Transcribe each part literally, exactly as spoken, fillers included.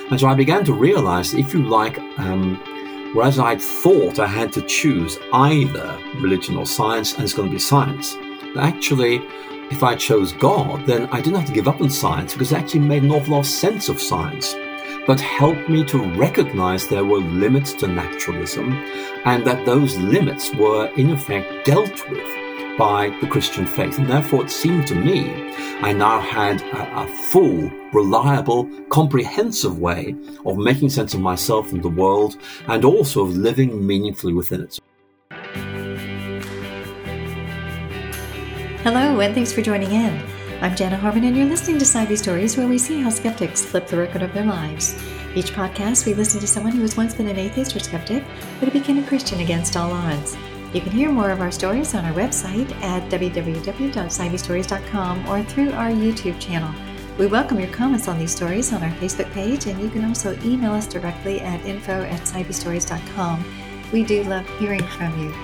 And so I began to realize, if you like, um, whereas I thought I had to choose either religion or science, and it's going to be science, actually, if I chose God, then I didn't have to give up on science, because it actually made an awful lot of sense of science, but helped me to recognize there were limits to naturalism, and that those limits were, in effect, dealt with by the Christian faith. And therefore, it seemed to me I now had a, a full, reliable, comprehensive way of making sense of myself and the world, and also of living meaningfully within it. Hello, and thanks for joining in. I'm Jana Harmon, and you're listening to Sci-Fi Stories, where we see how skeptics flip the record of their lives. Each podcast, we listen to someone who has once been an atheist or skeptic, but who became a Christian against all odds. You can hear more of our stories on our website at w w w dot sci fi stories dot com or through our YouTube channel. We welcome your comments on these stories on our Facebook page, and you can also email us directly at info at sci fi stories dot com. We do love hearing from you.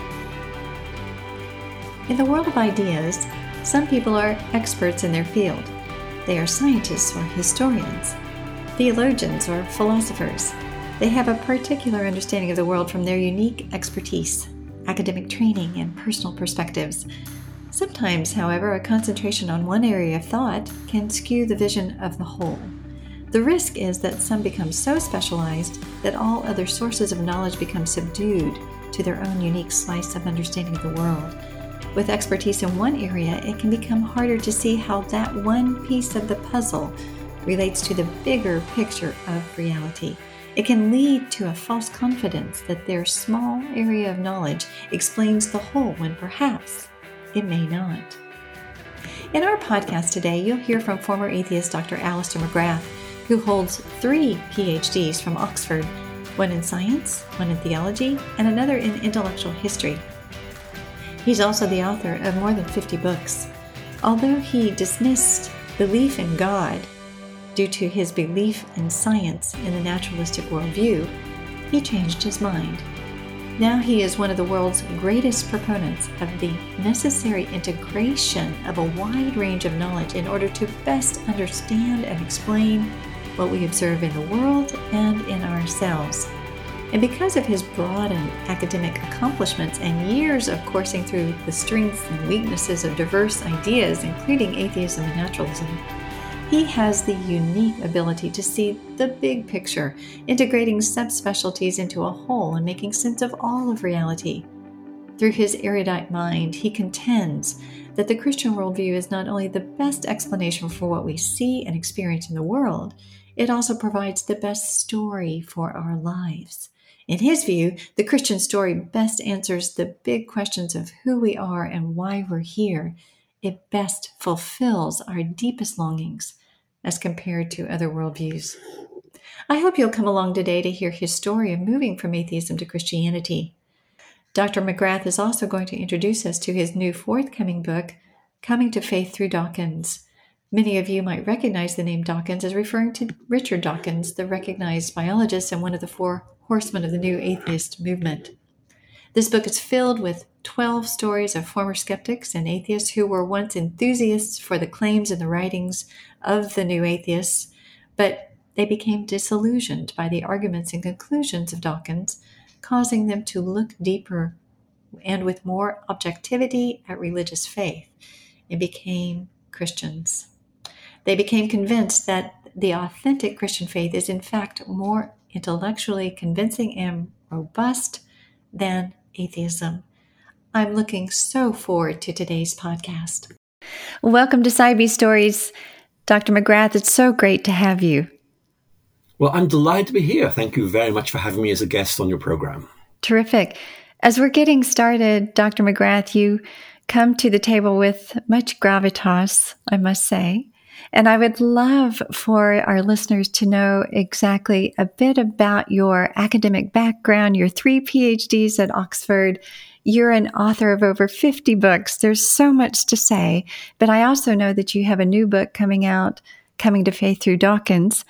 In the world of ideas, some people are experts in their field. They are scientists or historians, theologians or philosophers. They have a particular understanding of the world from their unique expertise, academic training, and personal perspectives. Sometimes, however, a concentration on one area of thought can skew the vision of the whole. The risk is that some become so specialized that all other sources of knowledge become subdued to their own unique slice of understanding of the world. With expertise in one area, it can become harder to see how that one piece of the puzzle relates to the bigger picture of reality. It can lead to a false confidence that their small area of knowledge explains the whole, when perhaps it may not. In our podcast today, you'll hear from former atheist Doctor Alister McGrath, who holds three P H Ds from Oxford, one in science, one in theology, and another in intellectual history. He's also the author of more than fifty books. Although he dismissed belief in God due to his belief in science in the naturalistic worldview, he changed his mind. Now he is one of the world's greatest proponents of the necessary integration of a wide range of knowledge in order to best understand and explain what we observe in the world and in ourselves. And because of his broad and academic accomplishments and years of coursing through the strengths and weaknesses of diverse ideas, including atheism and naturalism, he has the unique ability to see the big picture, integrating subspecialties into a whole and making sense of all of reality. Through his erudite mind, he contends that the Christian worldview is not only the best explanation for what we see and experience in the world, it also provides the best story for our lives. In his view, the Christian story best answers the big questions of who we are and why we're here. It best fulfills our deepest longings as compared to other worldviews. I hope you'll come along today to hear his story of moving from atheism to Christianity. Doctor McGrath is also going to introduce us to his new forthcoming book, Coming to Faith Through Dawkins. Many of you might recognize the name Dawkins as referring to Richard Dawkins, the recognized biologist and one of the four horsemen of the new atheist movement. This book is filled with twelve stories of former skeptics and atheists who were once enthusiasts for the claims and the writings of the new atheists, but they became disillusioned by the arguments and conclusions of Dawkins, causing them to look deeper and with more objectivity at religious faith, and became Christians. They became convinced that the authentic Christian faith is in fact more intellectually convincing and robust than atheism. I'm looking so forward to today's podcast. Welcome to Sci-Fi Stories, Doctor McGrath. It's so great to have you. Well, I'm delighted to be here. Thank you very much for having me as a guest on your program. Terrific. As we're getting started, Doctor McGrath, you come to the table with much gravitas, I must say. And I would love for our listeners to know exactly a bit about your academic background, your three P H Ds at Oxford. You're an author of over fifty books. There's so much to say, but I also know that you have a new book coming out, Coming to Faith Through Dawkins.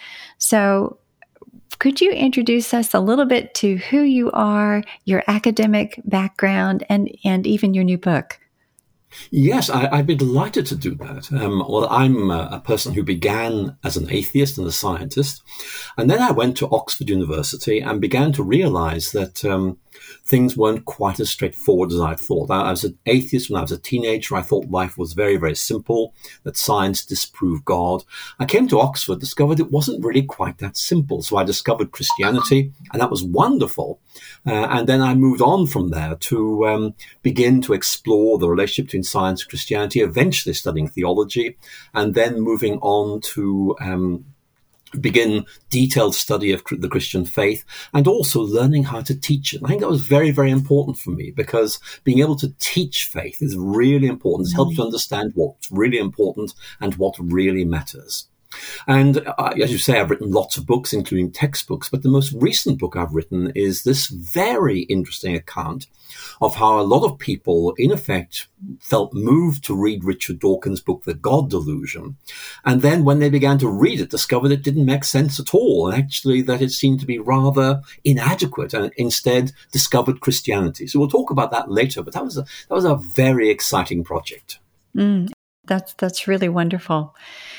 So could you introduce us a little bit to who you are, your academic background, and, and even your new book? Yes, I, I'd be delighted to do that. Um, well, I'm a, a person who began as an atheist and a scientist, and then I went to Oxford University and began to realize that um, things weren't quite as straightforward as I thought. I, I was an atheist when I was a teenager. I thought life was very, very simple, that science disproved God. I came to Oxford, discovered it wasn't really quite that simple. So I discovered Christianity, and that was wonderful. Uh, and then I moved on from there to um, begin to explore the relationship between science and Christianity, eventually studying theology, and then moving on to um, begin detailed study of the Christian faith and also learning how to teach it. I think that was very, very important for me, because being able to teach faith is really important. It helps you understand what's really important and what really matters. And uh, as you say, I've written lots of books, including textbooks, but the most recent book I've written is this very interesting account of how a lot of people, in effect, felt moved to read Richard Dawkins' book, The God Delusion. And then when they began to read it, discovered it didn't make sense at all, and actually that it seemed to be rather inadequate, and instead discovered Christianity. So we'll talk about that later, but that was a, that was a very exciting project. Mm, that's, that's really wonderful.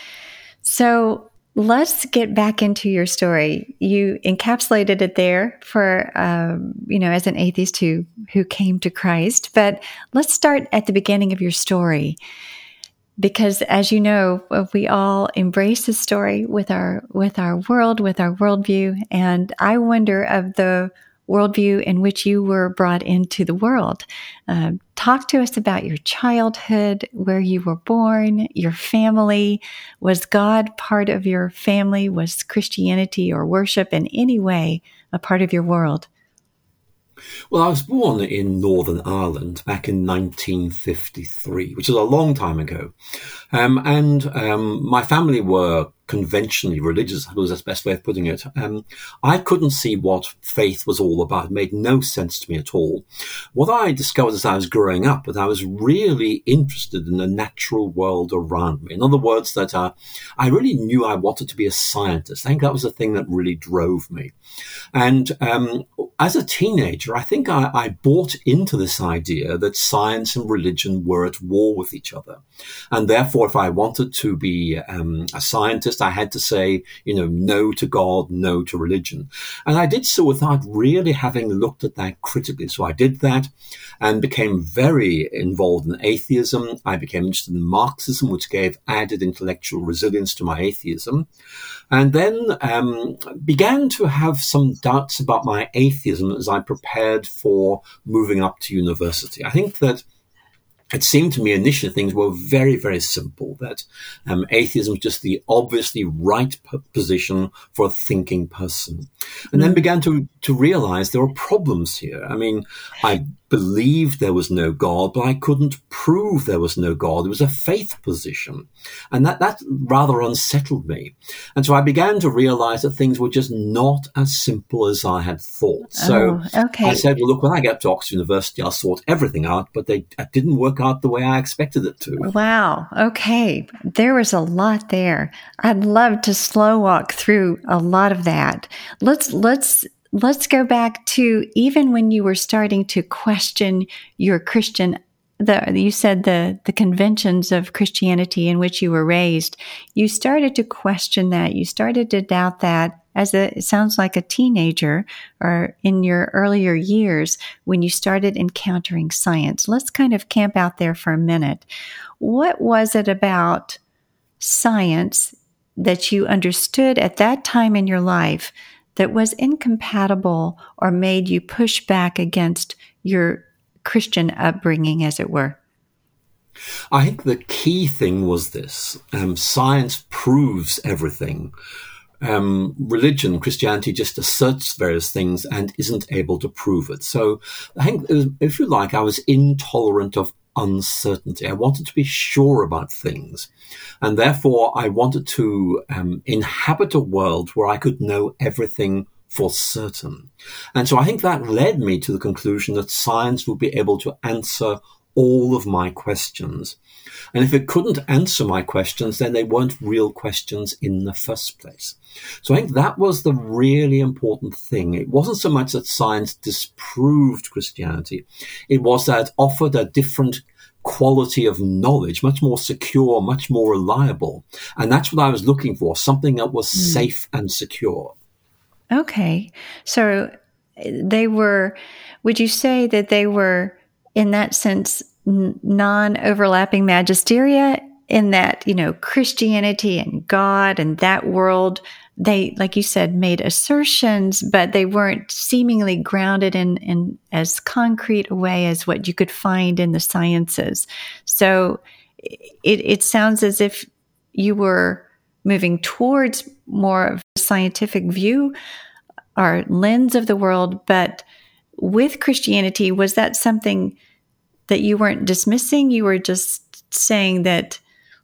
So let's get back into your story. You encapsulated it there for, um, you know, as an atheist who, who came to Christ. But let's start at the beginning of your story, because as you know, we all embrace the story with our, with our world, with our worldview. And I wonder of the worldview in which you were brought into the world. Uh, talk to us about your childhood, where you were born, your family. Was God part of your family? Was Christianity or worship in any way a part of your world? Well, I was born in Northern Ireland back in nineteen fifty-three, which is a long time ago. Um, and um, my family were conventionally religious, I suppose that's the best way of putting it. Um, I couldn't see what faith was all about. It made no sense to me at all. What I discovered as I was growing up, that I was really interested in the natural world around me. In other words, that uh, I really knew I wanted to be a scientist. I think that was the thing that really drove me. And um, as a teenager, I think I, I bought into this idea that science and religion were at war with each other. And therefore, if I wanted to be um, a scientist, I had to say, you know, no to God, no to religion. And I did so without really having looked at that critically. So I did that and became very involved in atheism. I became interested in Marxism, which gave added intellectual resilience to my atheism. And then um, began to have some doubts about my atheism as I prepared for moving up to university. I think that it seemed to me initially things were very, very simple, that um, atheism was just the obviously right p- position for a thinking person. And then began to, to realize there were problems here. I mean, I believed there was no God, but I couldn't prove there was no God. It was a faith position. And that, that rather unsettled me. And so I began to realize that things were just not as simple as I had thought. So oh, okay. I said, well, look, when I get to Oxford University, I'll sort everything out, but they, it didn't work out the way I expected it to. Wow. Okay. There was a lot there. I'd love to slow walk through a lot of that. Let's, let's, Let's go back to even when you were starting to question your Christian, the, you said the, the conventions of Christianity in which you were raised. You started to question that. You started to doubt that as a, it sounds like a teenager or in your earlier years when you started encountering science. Let's kind of camp out there for a minute. What was it about science that you understood at that time in your life that was incompatible or made you push back against your Christian upbringing, as it were? I think the key thing was this. Um, science proves everything. Um, religion, Christianity, just asserts various things and isn't able to prove it. So I think, it was, if you like, I was intolerant of uncertainty. I wanted to be sure about things. And therefore, I wanted to um, inhabit a world where I could know everything for certain. And so I think that led me to the conclusion that science would be able to answer all of my questions. And if it couldn't answer my questions, then they weren't real questions in the first place. So I think that was the really important thing. It wasn't so much that science disproved Christianity. It was that it offered a different quality of knowledge, much more secure, much more reliable. And that's what I was looking for, something that was mm. safe and secure. Okay. So they were, would you say that they were, in that sense, n- non-overlapping magisteria, in that, you know, Christianity and God and that world, they, like you said, made assertions, but they weren't seemingly grounded in, in as concrete a way as what you could find in the sciences. So it, it sounds as if you were moving towards more of a scientific view or lens of the world, but with Christianity, was that something that you weren't dismissing? You were just saying that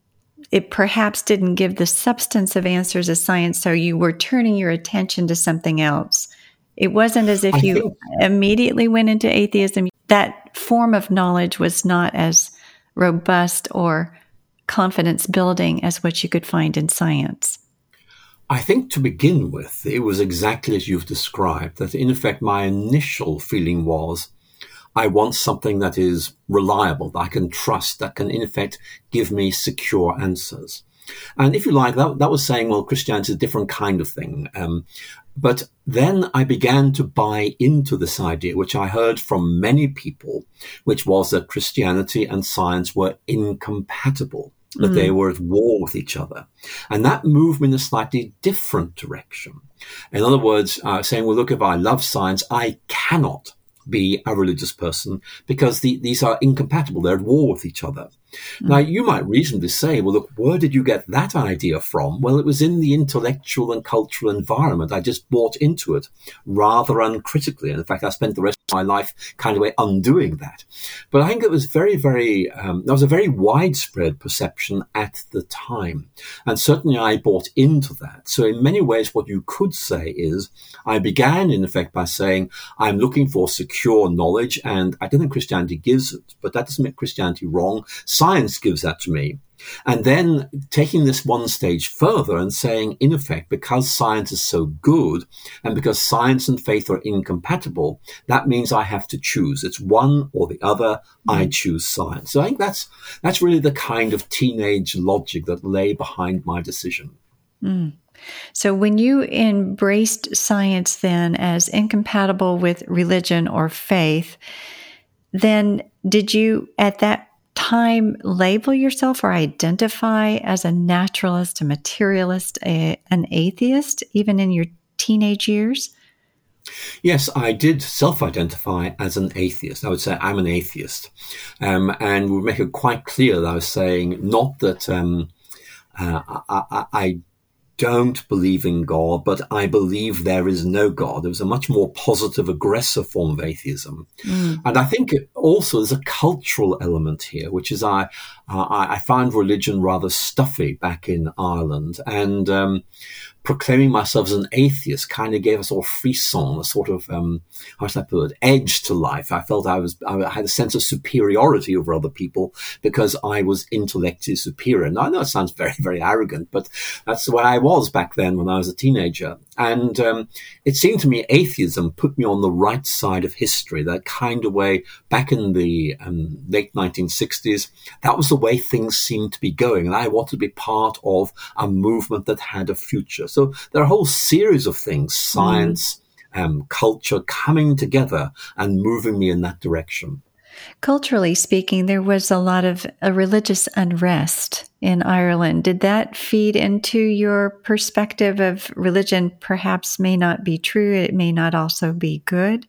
it perhaps didn't give the substance of answers as science, so you were turning your attention to something else. It wasn't as if I you think- immediately went into atheism. That form of knowledge was not as robust or confidence building as what you could find in science. I think to begin with, it was exactly as you've described, that in effect my initial feeling was, I want something that is reliable, that I can trust, that can in effect give me secure answers. And if you like, that, that was saying, well, Christianity is a different kind of thing. Um, but then I began to buy into this idea, which I heard from many people, which was that Christianity and science were incompatible, that mm. they were at war with each other. And that moved me in a slightly different direction. In other words, uh, saying, well, look, if I love science, I cannot be a religious person because the, these are incompatible. They're at war with each other. Mm. Now, you might reasonably say, well, look, where did you get that idea from? Well, it was in the intellectual and cultural environment. I just bought into it rather uncritically. And in fact, I spent the rest of my life kind of way undoing that. But I think it was very, very, um, there was a very widespread perception at the time. And certainly I bought into that. So in many ways, what you could say is I began, in effect, by saying I'm looking for secure knowledge. And I don't think Christianity gives it, but that doesn't make Christianity wrong. Science gives that to me. And then taking this one stage further and saying, in effect, because science is so good and because science and faith are incompatible, that means I have to choose. It's one or the other. Mm. I choose science. So I think that's that's really the kind of teenage logic that lay behind my decision. Mm. So when you embraced science then as incompatible with religion or faith, then did you at that time label yourself or identify as a naturalist, a materialist, a, an atheist, even in your teenage years? Yes, I did self-identify as an atheist. I would say I'm an atheist. Um, and would make it quite clear that I was saying not that um, uh, I, I, I don't believe in God, but I believe there is no God. There was a much more positive, aggressive form of atheism. Mm. And I think also there's a cultural element here, which is I uh, I found religion rather stuffy back in Ireland. And um, proclaiming myself as an atheist kind of gave a sort of frisson, a sort of, um, how should I put it, edge to life. I felt I was, I had a sense of superiority over other people because I was intellectually superior. Now, I know it sounds very, very arrogant, but that's the way I was back then when I was a teenager. And um, it seemed to me atheism put me on the right side of history, that kind of way back in the um, late nineteen sixties. That was the way things seemed to be going. And I wanted to be part of a movement that had a future. So there are a whole series of things, science, mm. um, culture coming together and moving me in that direction. Culturally speaking, there was a lot of a religious unrest in Ireland. Did that feed into your perspective of religion perhaps may not be true, it may not also be good?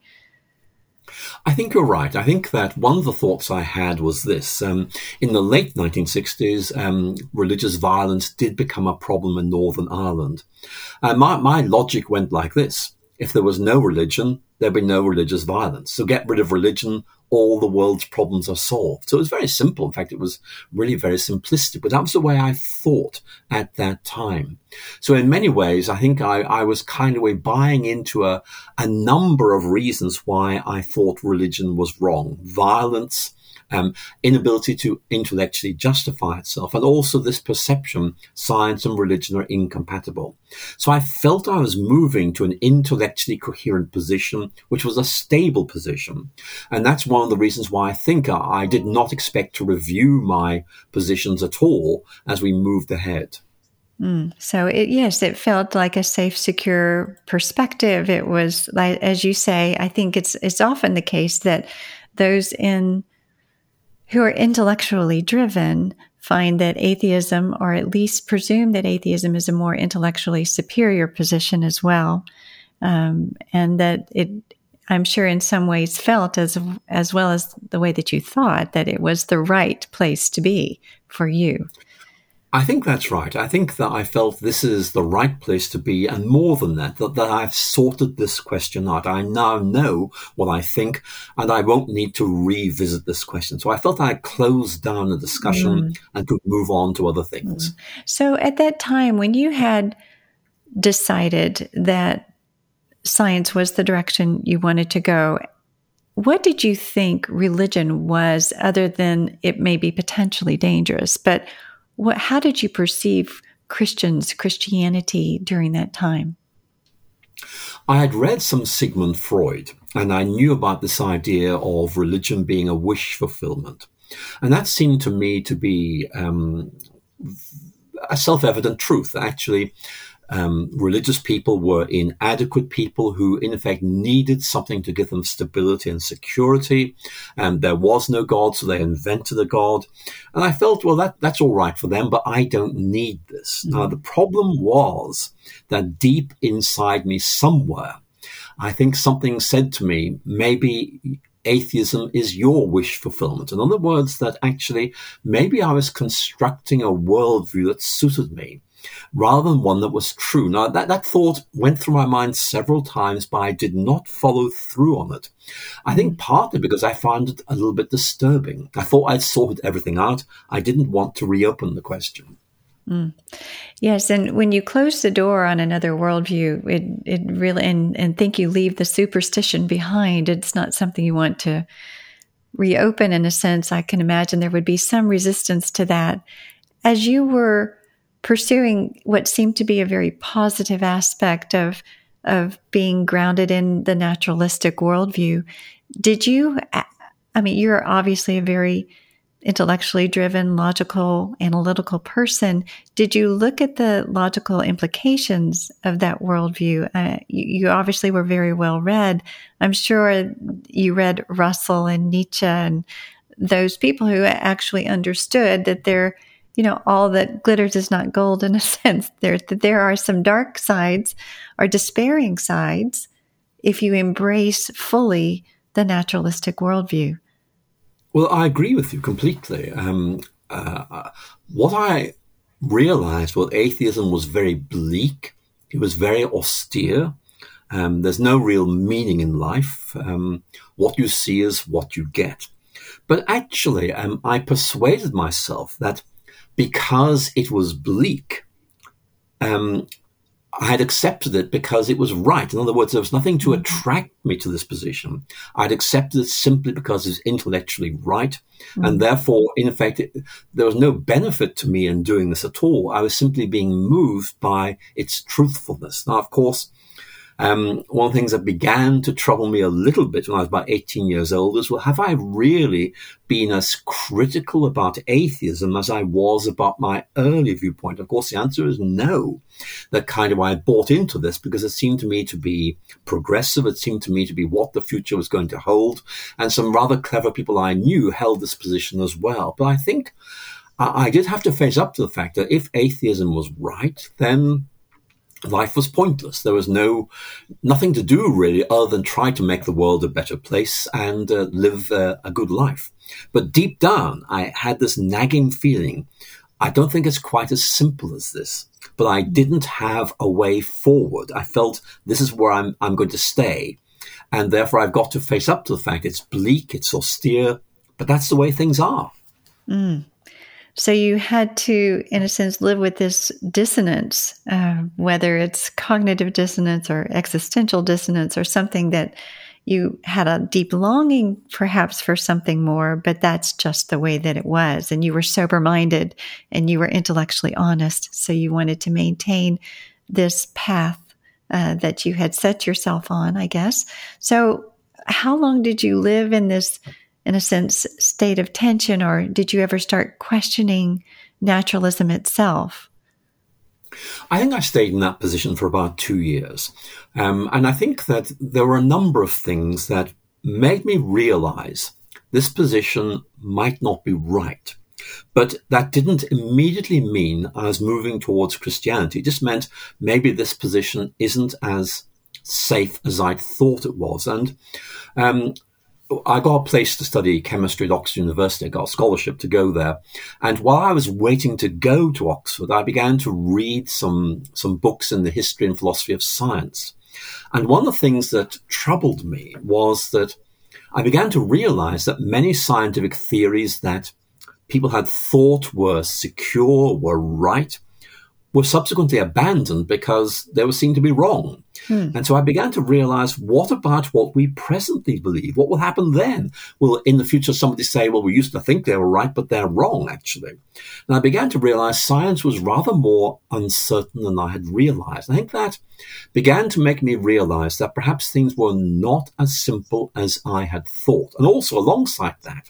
I think you're right. I think that one of the thoughts I had was this. Um, in the late nineteen sixties, um, religious violence did become a problem in Northern Ireland. Uh, my, my logic went like this. If there was no religion, there'd be no religious violence. So get rid of religion, all the world's problems are solved. So it was very simple. In fact, it was really very simplistic, but that was the way I thought at that time. So in many ways, I think I, I was kind of way buying into a, a number of reasons why I thought religion was wrong. Violence, um, inability to intellectually justify itself, and also this perception science and religion are incompatible. So I felt I was moving to an intellectually coherent position, which was a stable position. And that's one of the reasons why I think I did not expect to review my positions at all as we moved ahead. Mm. So it, yes, it felt like a safe, secure perspective. It was, like, as you say, I think it's it's often the case that those in who are intellectually driven find that atheism, or at least presume that atheism, is a more intellectually superior position as well, um, and that it, I'm sure, in some ways felt as as well as the way that you thought that it was the right place to be for you. I think that's right. I think that I felt this is the right place to be, and more than that, that, that I've sorted this question out. I now know what I think, and I won't need to revisit this question. So I felt I closed down the discussion mm. and could move on to other things. Mm. So at that time, when you had decided that science was the direction you wanted to go, what did you think religion was, other than it may be potentially dangerous? But What, how did you perceive Christians, Christianity during that time? I had read some Sigmund Freud, and I knew about this idea of religion being a wish fulfillment. And that seemed to me to be um, a self-evident truth. Actually, um, religious people were inadequate people who, in effect, needed something to give them stability and security. And there was no God, so they invented a God. And I felt, well, that, that's all right for them, but I don't need this. Mm-hmm. Now, the problem was that deep inside me somewhere, I think something said to me, maybe atheism is your wish fulfillment. In other words, that actually maybe I was constructing a worldview that suited me, rather than one that was true. Now, that, that thought went through my mind several times, but I did not follow through on it. I think partly because I found it a little bit disturbing. I thought I'd sorted everything out. I didn't want to reopen the question. Mm. Yes, and when you close the door on another worldview, it it really and, and think you leave the superstition behind, it's not something you want to reopen. In a sense, I can imagine there would be some resistance to that. As you were pursuing what seemed to be a very positive aspect of of being grounded in the naturalistic worldview, did you, I mean, you're obviously a very intellectually driven, logical, analytical person. Did you look at the logical implications of that worldview? Uh, you, you obviously were very well read. I'm sure you read Russell and Nietzsche and those people who actually understood that they're, you know, all that glitters is not gold, in a sense. There, that there are some dark sides or despairing sides if you embrace fully the naturalistic worldview. Well, I agree with you completely. Um, uh, what I realized was atheism was very bleak. It was very austere. Um, there's no real meaning in life. Um, what you see is what you get. But actually, um, I persuaded myself that because it was bleak, um, I had accepted it because it was right. In other words, there was nothing to attract me to this position. I'd accepted it simply because it's intellectually right. Mm. And therefore, in effect, it, there was no benefit to me in doing this at all. I was simply being moved by its truthfulness. Now, of course, Um, one of the things that began to trouble me a little bit when I was about eighteen years old is, well, have I really been as critical about atheism as I was about my early viewpoint? Of course, the answer is no. That kind of why I bought into this, because it seemed to me to be progressive. It seemed to me to be what the future was going to hold. And some rather clever people I knew held this position as well. But I think I, I did have to face up to the fact that if atheism was right, then life was pointless. There was no nothing to do really other than try to make the world a better place and uh, live uh, a good life. But deep down, I had this nagging feeling, I don't think it's quite as simple as this. But I didn't have a way forward. I felt this is where I'm I'm going to stay. And therefore, I've got to face up to the fact it's bleak, it's austere, but that's the way things are. Mm. So you had to, in a sense, live with this dissonance, uh, whether it's cognitive dissonance or existential dissonance or something that you had a deep longing perhaps for something more, but that's just the way that it was. And you were sober-minded and you were intellectually honest. So you wanted to maintain this path uh, that you had set yourself on, I guess. So how long did you live in this, in a sense, state of tension, or did you ever start questioning naturalism itself? I think I stayed in that position for about two years. Um, and I think that there were a number of things that made me realize this position might not be right. But that didn't immediately mean I was moving towards Christianity. It just meant maybe this position isn't as safe as I thought it was. And um, I got a place to study chemistry at Oxford University. I got a scholarship to go there. And while I was waiting to go to Oxford, I began to read some, some books in the history and philosophy of science. And one of the things that troubled me was that I began to realize that many scientific theories that people had thought were secure, were right, were subsequently abandoned because they were seen to be wrong. Hmm. And so I began to realize, what about what we presently believe? What will happen then? Will in the future somebody say, well, we used to think they were right, but they're wrong, actually? And I began to realize science was rather more uncertain than I had realized. I think that began to make me realize that perhaps things were not as simple as I had thought. And also alongside that,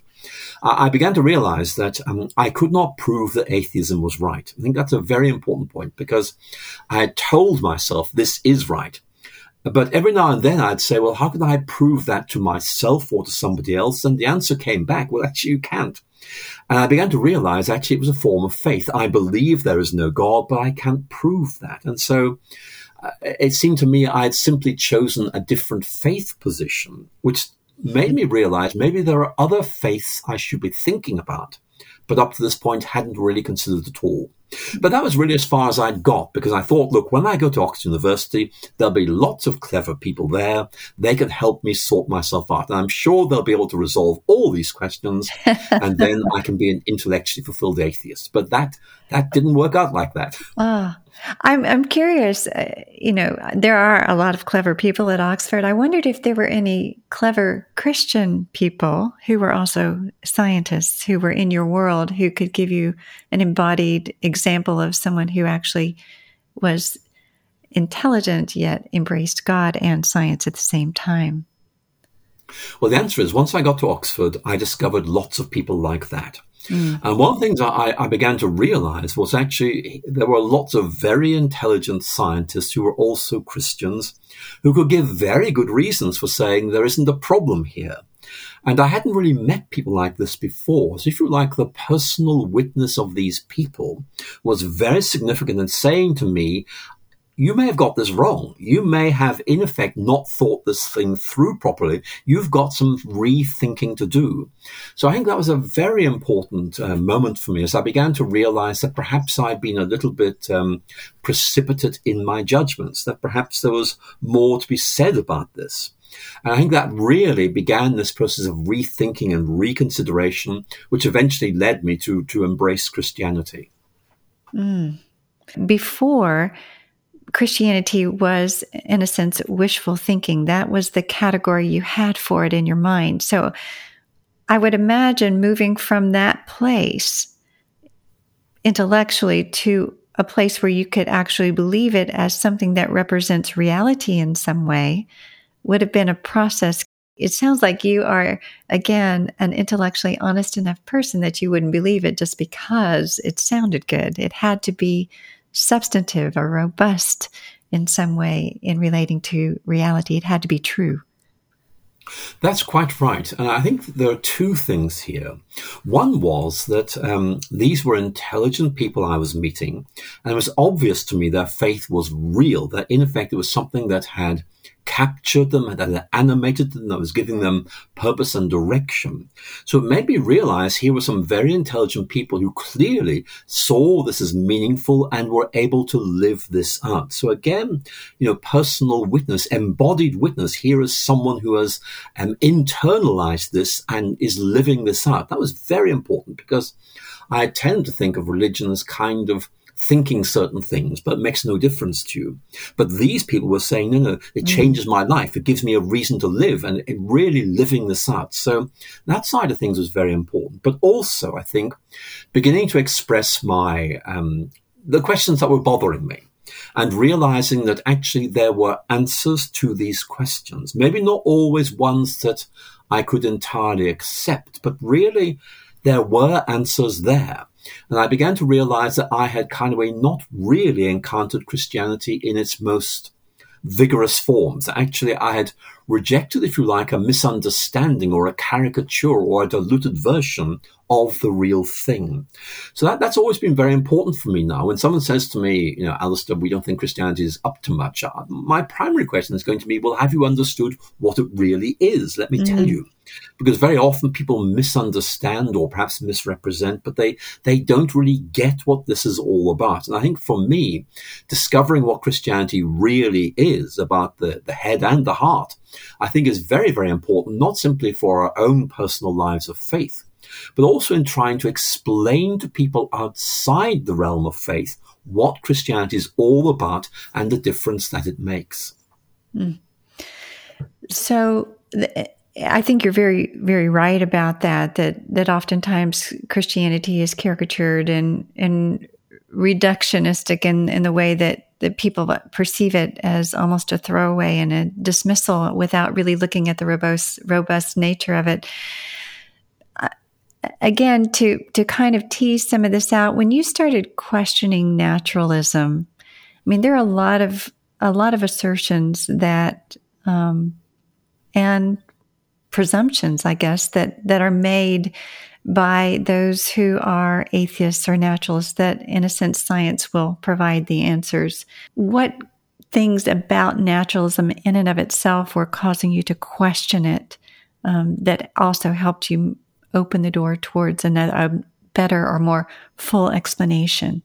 I began to realize that um, I could not prove that atheism was right. I think that's a very important point, because I had told myself this is right. But every now and then I'd say, well, how can I prove that to myself or to somebody else? And the answer came back, well, actually, you can't. And I began to realize actually it was a form of faith. I believe there is no God, but I can't prove that. And so uh, it seemed to me I had simply chosen a different faith position, which made me realize maybe there are other faiths I should be thinking about, but up to this point hadn't really considered at all. But that was really as far as I'd got, because I thought, look, when I go to Oxford University, there'll be lots of clever people there. They can help me sort myself out. And I'm sure they'll be able to resolve all these questions, and then I can be an intellectually fulfilled atheist. But that that didn't work out like that. Ah. I'm I'm curious, uh, you know, there are a lot of clever people at Oxford. I wondered if there were any clever Christian people who were also scientists, who were in your world, who could give you an embodied example of someone who actually was intelligent yet embraced God and science at the same time. Well, the answer is, once I got to Oxford, I discovered lots of people like that. Mm. And one of the things I, I began to realize was actually there were lots of very intelligent scientists who were also Christians, who could give very good reasons for saying there isn't a problem here. And I hadn't really met people like this before. So if you like, the personal witness of these people was very significant in saying to me, you may have got this wrong. You may have, in effect, not thought this thing through properly. You've got some rethinking to do. So I think that was a very important uh, moment for me as I began to realize that perhaps I'd been a little bit um, precipitate in my judgments, that perhaps there was more to be said about this. And I think that really began this process of rethinking and reconsideration, which eventually led me to, to embrace Christianity. Mm. Before, Christianity was, in a sense, wishful thinking. That was the category you had for it in your mind. So I would imagine moving from that place intellectually to a place where you could actually believe it as something that represents reality in some way would have been a process. It sounds like you are, again, an intellectually honest enough person that you wouldn't believe it just because it sounded good. It had to be substantive or robust in some way in relating to reality. It had to be true. That's quite right. And I think there are two things here. One was that um, these were intelligent people I was meeting, and it was obvious to me their faith was real, that in effect it was something that had captured them, that had animated them, that was giving them purpose and direction. So it made me realize here were some very intelligent people who clearly saw this as meaningful and were able to live this out. So again, you know, personal witness, embodied witness. Here is someone who has um, internalized this and is living this out. That was very important, because I tend to think of religion as kind of thinking certain things, but it makes no difference to you. But these people were saying, no, no, it changes my life. It gives me a reason to live, and it really living this out. So that side of things was very important. But also, I think, beginning to express my, um, the questions that were bothering me, and realizing that actually there were answers to these questions. Maybe not always ones that I could entirely accept, but really there were answers there. And I began to realize that I had kind of a not really encountered Christianity in its most vigorous forms. Actually, I had rejected, if you like, a misunderstanding or a caricature or a diluted version of the real thing. So that, that's always been very important for me now. When someone says to me, you know, Alistair, we don't think Christianity is up to much, my primary question is going to be, well, have you understood what it really is? Let me mm-hmm. tell you. Because very often people misunderstand or perhaps misrepresent, but they, they don't really get what this is all about. And I think for me, discovering what Christianity really is about the, the head and the heart, I think is very, very important, not simply for our own personal lives of faith, but also in trying to explain to people outside the realm of faith what Christianity is all about and the difference that it makes. Mm. So th- I think you're very, very right about that, that, that oftentimes Christianity is caricatured and, and reductionistic in, in the way that, that people perceive it as almost a throwaway and a dismissal without really looking at the robust, robust nature of it. Uh, again, to, to kind of tease some of this out, when you started questioning naturalism, I mean, there are a lot of, a lot of assertions that, um, and presumptions, I guess, that, that are made by those who are atheists or naturalists that, in a sense, science will provide the answers. What things about naturalism in and of itself were causing you to question it um, that also helped you open the door towards another, a better or more full explanation?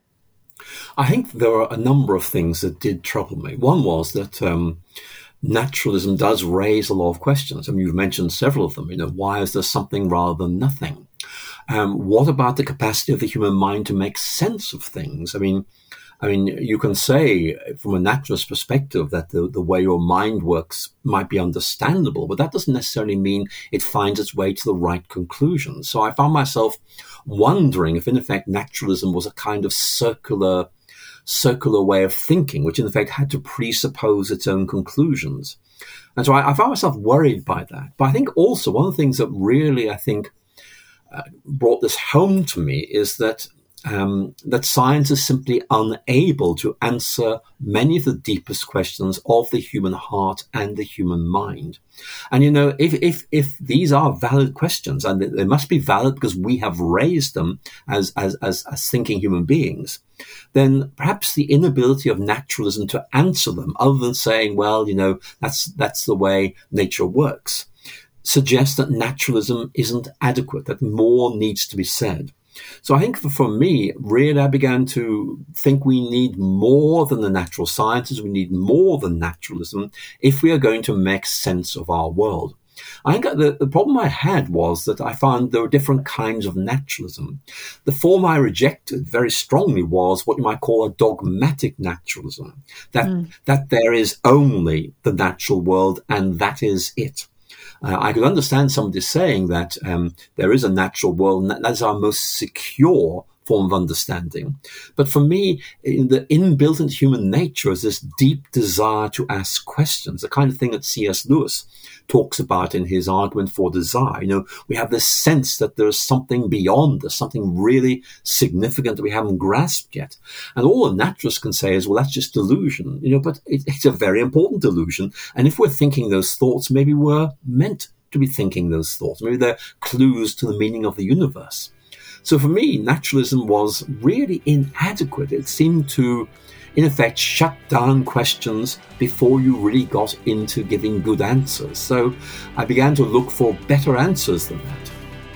I think there were a number of things that did trouble me. One was that um, naturalism does raise a lot of questions. I mean, you've mentioned several of them. You know, why is there something rather than nothing? Um, what about the capacity of the human mind to make sense of things? I mean, I mean, you can say from a naturalist perspective that the, the way your mind works might be understandable, but that doesn't necessarily mean it finds its way to the right conclusion. So I found myself wondering if, in effect, naturalism was a kind of circular circular way of thinking, which in effect had to presuppose its own conclusions. And so I, I found myself worried by that. But I think also one of the things that really, I think, uh, brought this home to me is that um, that science is simply unable to answer many of the deepest questions of the human heart and the human mind. And, you know, if, if, if these are valid questions, and they must be valid because we have raised them as, as, as, as thinking human beings, then perhaps the inability of naturalism to answer them, other than saying, well, you know, that's, that's the way nature works, suggests that naturalism isn't adequate, that more needs to be said. So I think for, for me, really, I began to think we need more than the natural sciences. We need more than naturalism if we are going to make sense of our world. I think the, the problem I had was that I found there were different kinds of naturalism. The form I rejected very strongly was what you might call a dogmatic naturalism, that, mm. that there is only the natural world and that is it. Uh, I could understand somebody saying that um, there is a natural world and that, that is our most secure form of understanding. But for me, in the inbuilt in human nature is this deep desire to ask questions, the kind of thing that C S Lewis talks about in his argument for desire. You know, we have this sense that there's something beyond, there's something really significant that we haven't grasped yet. And all a naturalist can say is, well, that's just delusion, you know, but it, it's a very important delusion. And if we're thinking those thoughts, maybe we're meant to be thinking those thoughts. Maybe they're clues to the meaning of the universe. So for me, naturalism was really inadequate. It seemed to, in effect, shut down questions before you really got into giving good answers. So I began to look for better answers than that.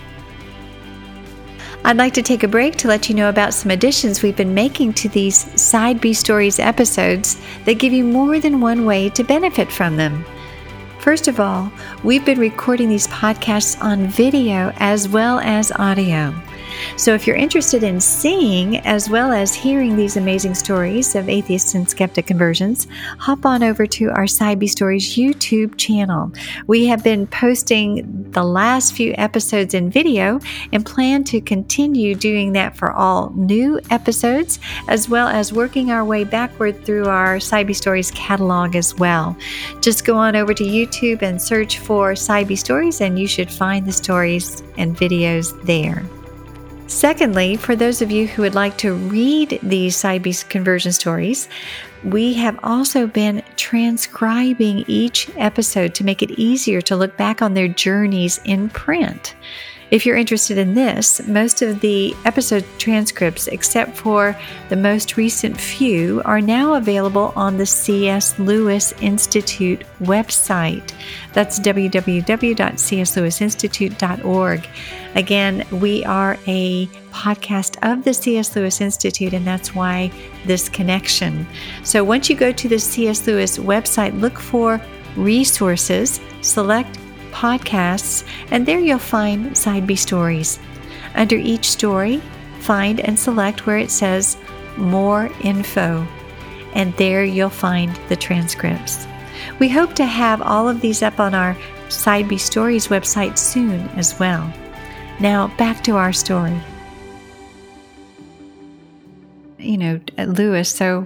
I'd like to take a break to let you know about some additions we've been making to these Side B Stories episodes that give you more than one way to benefit from them. First of all, we've been recording these podcasts on video as well as audio. So if you're interested in seeing as well as hearing these amazing stories of atheists and skeptic conversions, hop on over to our Side B Stories YouTube channel. We have been posting the last few episodes in video and plan to continue doing that for all new episodes, as well as working our way backward through our Side B Stories catalog as well. Just go on over to YouTube and search for Side B Stories, and you should find the stories and videos there. Secondly, for those of you who would like to read these Side B conversion stories, we have also been transcribing each episode to make it easier to look back on their journeys in print. If you're interested in this, most of the episode transcripts, except for the most recent few, are now available on the C S. Lewis Institute website. That's w w w dot c s lewis institute dot org. Again, we are a podcast of the C S. Lewis Institute, and that's why this connection. So once you go to the C S. Lewis website, look for resources, select podcasts, and there you'll find Side B Stories. Under each story, find and select where it says More Info, and there you'll find the transcripts. We hope to have all of these up on our Side B Stories website soon as well. Now, back to our story. You know, Lewis, so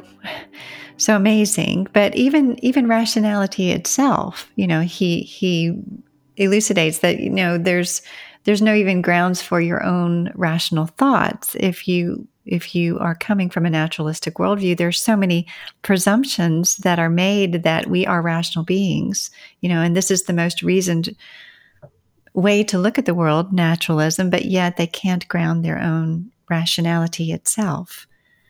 so amazing, but even even rationality itself, you know, he he elucidates that, you know, there's there's no even grounds for your own rational thoughts if you if you are coming from a naturalistic worldview. There's so many presumptions that are made that we are rational beings, you know, and this is the most reasoned way to look at the world, naturalism, but yet they can't ground their own rationality itself.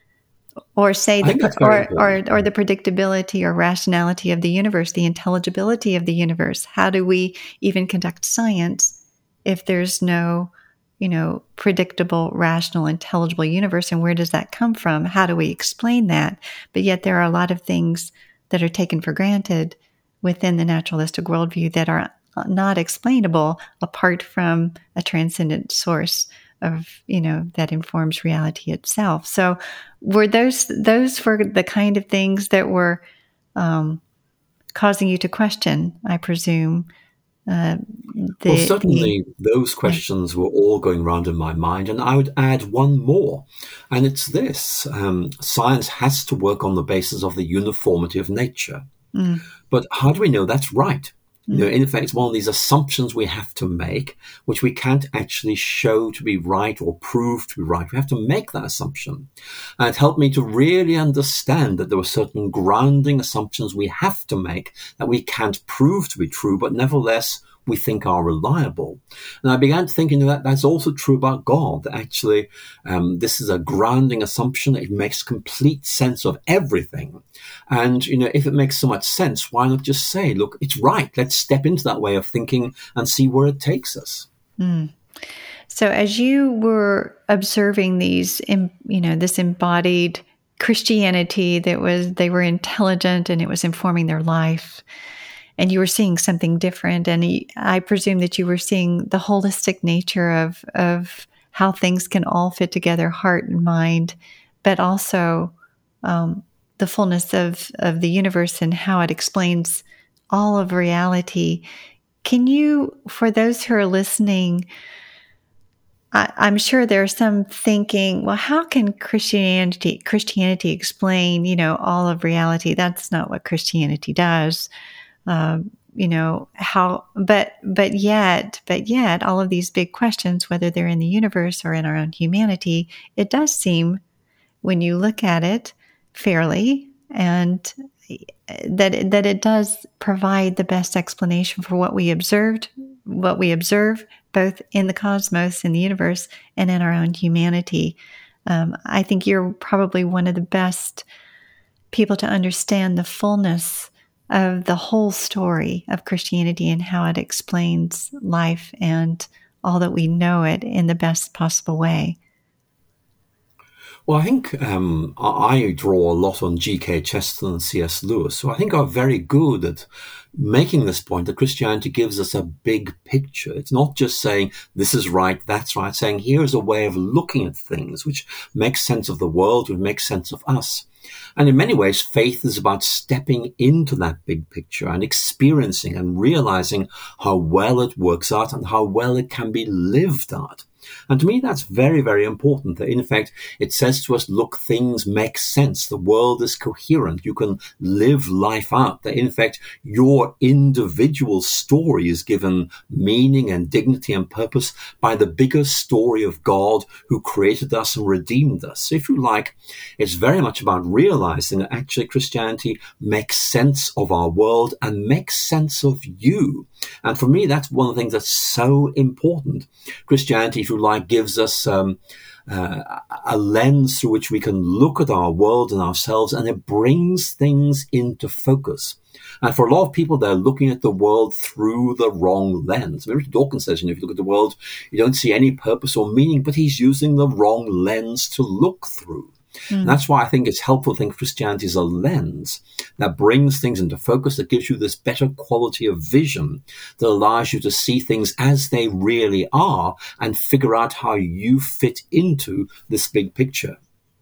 Or say the or, or or the predictability or rationality of the universe, the intelligibility of the universe. How do we even conduct science if there's no, you know, predictable, rational, intelligible universe? And where does that come from? How do we explain that? But yet there are a lot of things that are taken for granted within the naturalistic worldview that are not explainable apart from a transcendent source of, you know, that informs reality itself. So were those, those were the kind of things that were um, causing you to question, I presume? Uh, the, well, certainly the, those questions were all going around in my mind, and I would add one more, and it's this. Um, science has to work on the basis of the uniformity of nature. Mm. But how do we know that's right? You know, in fact, it's one of these assumptions we have to make, which we can't actually show to be right or prove to be right. We have to make that assumption. And it helped me to really understand that there were certain grounding assumptions we have to make that we can't prove to be true, but nevertheless we think are reliable. And I began thinking that that's also true about God. That actually, um, this is a grounding assumption. It makes complete sense of everything. And, you know, if it makes so much sense, why not just say, look, it's right. Let's step into that way of thinking and see where it takes us. Mm. So as you were observing these, you know, this embodied Christianity that was, they were intelligent and it was informing their life, and you were seeing something different. And he, I presume that you were seeing the holistic nature of, of how things can all fit together, heart and mind, but also um, the fullness of, of the universe and how it explains all of reality. Can you, for those who are listening, I, I'm sure there's some thinking, well, how can Christianity Christianity explain, you know, all of reality? That's not what Christianity does. Um, you know, how, but, but yet, but yet all of these big questions, whether they're in the universe or in our own humanity, it does seem, when you look at it fairly, and that, that it does provide the best explanation for what we observed, what we observe, both in the cosmos, in the universe, and in our own humanity. Um, I think you're probably one of the best people to understand the fullness of the whole story of Christianity and how it explains life and all that we know it in the best possible way. Well, I think um, I draw a lot on G K Chesterton and C S Lewis, who I think are very good at making this point that Christianity gives us a big picture. It's not just saying this is right, that's right, saying here's a way of looking at things which makes sense of the world, which makes sense of us. And in many ways, faith is about stepping into that big picture and experiencing and realizing how well it works out and how well it can be lived out. And to me, that's very, very important. That in fact, it says to us, look, things make sense. The world is coherent. You can live life out. That in fact, your individual story is given meaning and dignity and purpose by the bigger story of God who created us and redeemed us. So if you like, it's very much about realizing that actually Christianity makes sense of our world and makes sense of you. And for me, that's one of the things that's so important. Christianity, if you like, gives us um, uh, a lens through which we can look at our world and ourselves, and it brings things into focus. And for a lot of people, they're looking at the world through the wrong lens. Richard Dawkins says, you know, if you look at the world, you don't see any purpose or meaning, but he's using the wrong lens to look through. Mm. And that's why I think it's helpful to think Christianity is a lens that brings things into focus, that gives you this better quality of vision that allows you to see things as they really are and figure out how you fit into this big picture.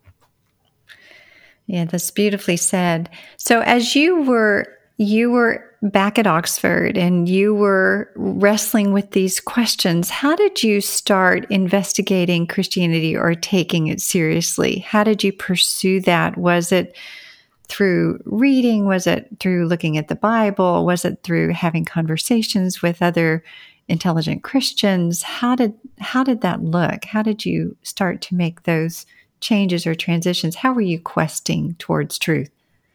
Yeah, that's beautifully said. So as you were you were back at Oxford and you were wrestling with these questions, how did you start investigating Christianity or taking it seriously? How did you pursue that? Was it through reading? Was it through looking at the Bible? Was it through having conversations with other intelligent Christians? How did how did that look? How did you start to make those changes or transitions? How were you questing towards truth?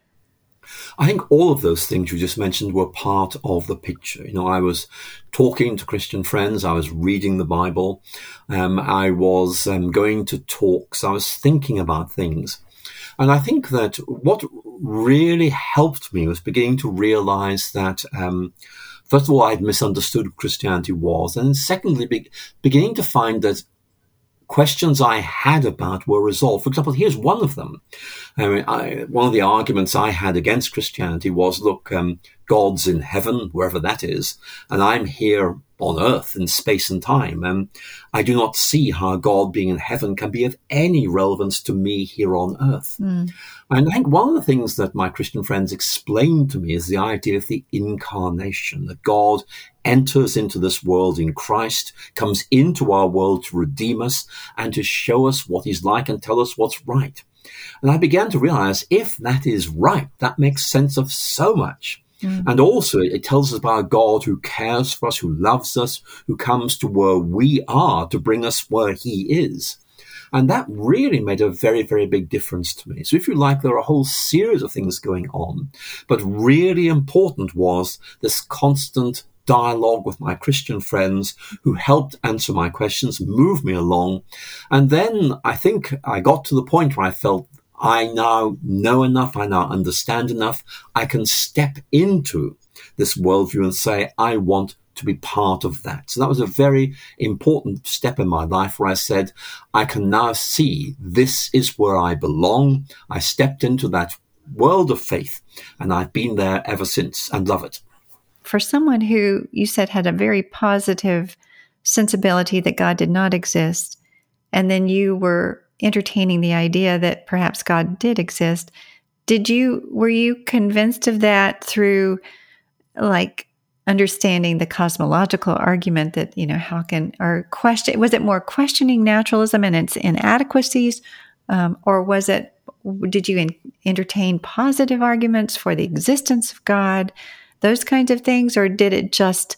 I think all of those things you just mentioned were part of the picture. You know, I was talking to Christian friends. I was reading the Bible. Um, I was um, going to talks. I was thinking about things. And I think that what really helped me was beginning to realize that, um, first of all, I'd misunderstood what Christianity was. And secondly, be- beginning to find that questions I had about were resolved. For example, here's one of them. I mean, I, one of the arguments I had against Christianity was, look, um, God's in heaven, wherever that is, and I'm here on earth in space and time. And I do not see how God being in heaven can be of any relevance to me here on earth. Mm. And I think one of the things that my Christian friends explained to me is the idea of the incarnation, that God enters into this world in Christ, comes into our world to redeem us and to show us what he's like and tell us what's right. And I began to realize if that is right, that makes sense of so much. Mm. And also it tells us about a God who cares for us, who loves us, who comes to where we are to bring us where he is. And that really made a very, very big difference to me. So if you like, there are a whole series of things going on. But really important was this constant dialogue with my Christian friends who helped answer my questions, move me along. And then I think I got to the point where I felt I now know enough, I now understand enough, I can step into this worldview and say, I want to be part of that. So that was a very important step in my life where I said, I can now see this is where I belong. I stepped into that world of faith and I've been there ever since and love it. For someone who you said had a very positive sensibility that God did not exist, and then you were entertaining the idea that perhaps God did exist, did you, were you convinced of that through like understanding the cosmological argument that, you know, how can, or question, was it more questioning naturalism and its inadequacies, um, or was it, did you in, entertain positive arguments for the existence of God, those kinds of things, or did it just